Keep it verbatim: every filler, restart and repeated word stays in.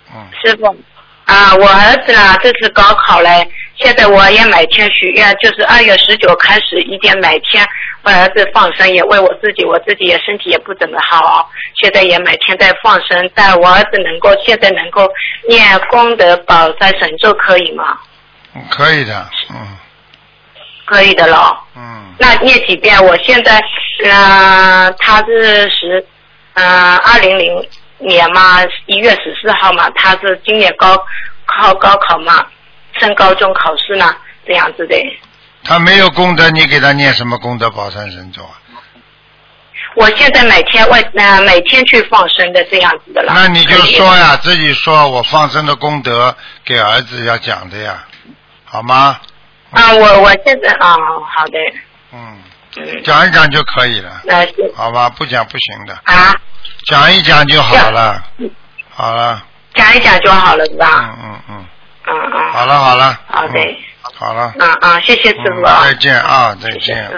嗯。 师傅啊，我儿子呢这次高考嘞，现在我也每天许愿，就是二月十九开始一点每天为儿子放生，也为我自己，我自己也身体也不怎么好，现在也每天在放生，但我儿子能够现在能够念功德宝在神咒可以吗？ 嗯，可以的，嗯。 可以的了。 嗯。 那念几遍？我现在，呃，他是十，呃，二零零年嘛，一月十四号嘛，他是今年高考高考嘛，升高中考试呢，这样子的。 他没有功德，你给他念什么功德宝山神咒啊？ 我现在每天为呃每天去放生的这样子的了。 那你就说呀，自己说我放生的功德给儿子要讲的呀，好吗？ 啊，我我现在啊，好的。 嗯。嗯。讲一讲就可以了。 那是。 好吧，不讲不行的。 啊。 讲一讲就好了。好了。 讲一讲就好了，是吧？ 嗯嗯嗯。 嗯嗯。 好了好了。 好的。 好了。 嗯嗯，谢谢师傅。 再见啊，再见。